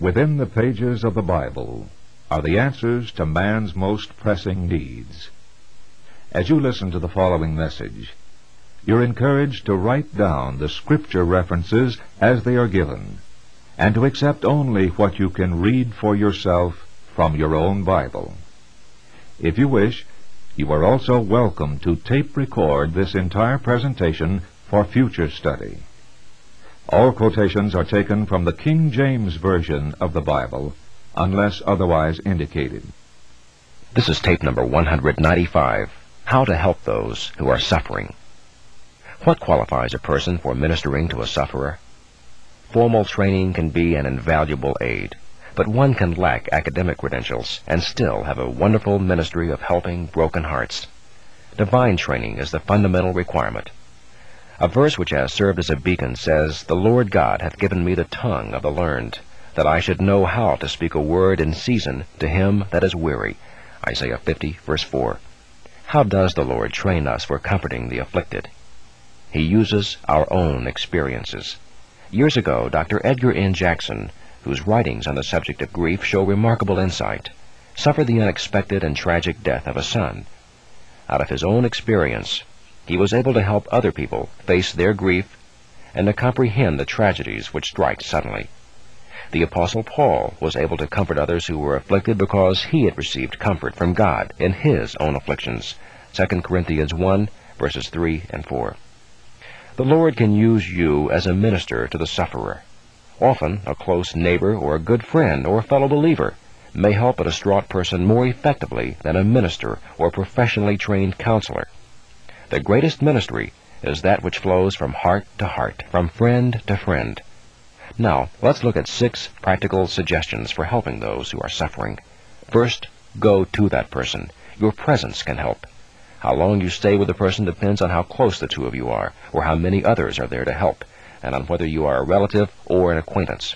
Within the pages of the Bible are the answers to man's most pressing needs. As you listen to the following message, you're encouraged to write down the Scripture references as they are given, and to accept only what you can read for yourself from your own Bible. If you wish, you are also welcome to tape record this entire presentation for future study. All quotations are taken from the King James Version of the Bible, unless otherwise indicated. This is tape number 195, How to Help Those Who Are Suffering. What qualifies a person for ministering to a sufferer? Formal training can be an invaluable aid, but one can lack academic credentials and still have a wonderful ministry of helping broken hearts. Divine training is the fundamental requirement. A verse which has served as a beacon says, "The Lord God hath given me the tongue of the learned, that I should know how to speak a word in season to him that is weary." Isaiah 50, verse 4. How does the Lord train us for comforting the afflicted? He uses our own experiences. Years ago, Dr. Edgar N. Jackson, whose writings on the subject of grief show remarkable insight, suffered the unexpected and tragic death of a son. Out of his own experience, he was able to help other people face their grief and to comprehend the tragedies which strike suddenly. The Apostle Paul was able to comfort others who were afflicted because he had received comfort from God in his own afflictions. 2 Corinthians 1, verses 3 and 4. The Lord can use you as a minister to the sufferer. Often, a close neighbor or a good friend or a fellow believer may help a distraught person more effectively than a minister or professionally trained counselor. The greatest ministry is that which flows from heart to heart, from friend to friend. Now, let's look at 6 practical suggestions for helping those who are suffering. First, go to that person. Your presence can help. How long you stay with the person depends on how close the two of you are, or how many others are there to help, and on whether you are a relative or an acquaintance.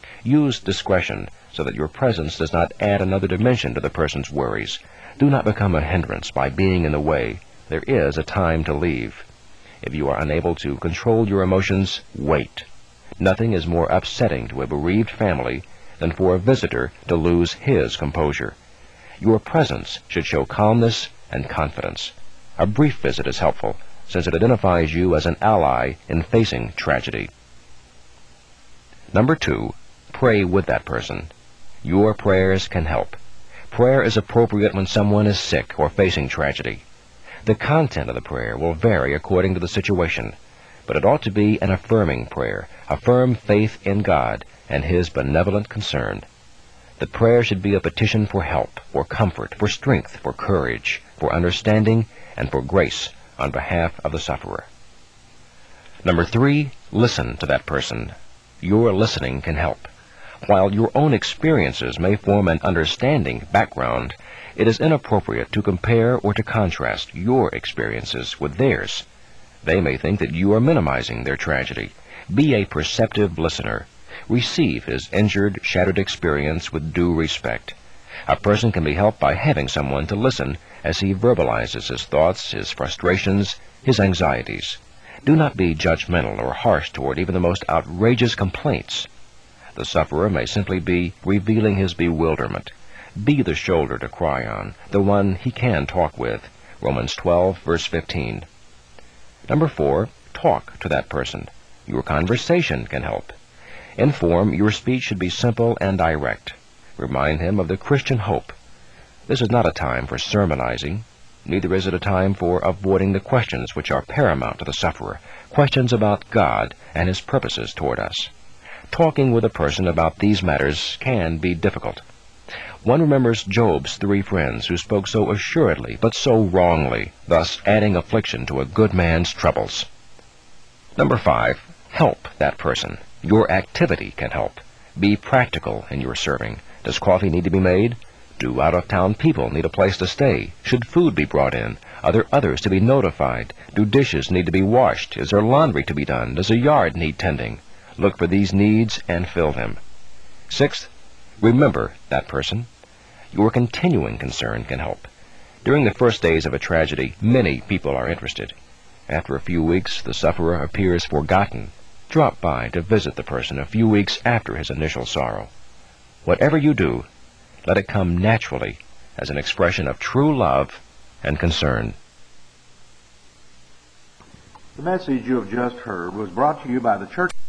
Use discretion so that your presence does not add another dimension to the person's worries. Do not become a hindrance by being in the way. There is a time to leave. If you are unable to control your emotions, wait. Nothing is more upsetting to a bereaved family than for a visitor to lose his composure. Your presence should show calmness and confidence. A brief visit is helpful, since it identifies you as an ally in facing tragedy. Number 2, pray with that person. Your prayers can help. Prayer is appropriate when someone is sick or facing tragedy. The content of the prayer will vary according to the situation, but it ought to be an affirming prayer, a firm faith in God and His benevolent concern. The prayer should be a petition for help, for comfort, for strength, for courage, for understanding, and for grace on behalf of the sufferer. Number 3, listen to that person. Your listening can help. While your own experiences may form an understanding background, it is inappropriate to compare or to contrast your experiences with theirs. They may think that you are minimizing their tragedy. Be a perceptive listener. Receive his injured, shattered experience with due respect. A person can be helped by having someone to listen as he verbalizes his thoughts, his frustrations, his anxieties. Do not be judgmental or harsh toward even the most outrageous complaints. The sufferer may simply be revealing his bewilderment. Be the shoulder to cry on, the one he can talk with. Romans 12, verse 15. Number 4, talk to that person. Your conversation can help. In form, your speech should be simple and direct. Remind him of the Christian hope. This is not a time for sermonizing. Neither is it a time for avoiding the questions which are paramount to the sufferer, questions about God and His purposes toward us. Talking with a person about these matters can be difficult. One remembers Job's 3 friends who spoke so assuredly but so wrongly, thus adding affliction to a good man's troubles. Number 5, help that person. Your activity can help. Be practical in your serving. Does coffee need to be made? Do out-of-town people need a place to stay? Should food be brought in? Are there others to be notified? Do dishes need to be washed? Is there laundry to be done? Does a yard need tending? Look for these needs and fill them. 6th, remember that person. Your continuing concern can help. During the first days of a tragedy, many people are interested. After a few weeks, the sufferer appears forgotten. Drop by to visit the person a few weeks after his initial sorrow. Whatever you do, let it come naturally as an expression of true love and concern. The message you have just heard was brought to you by the Church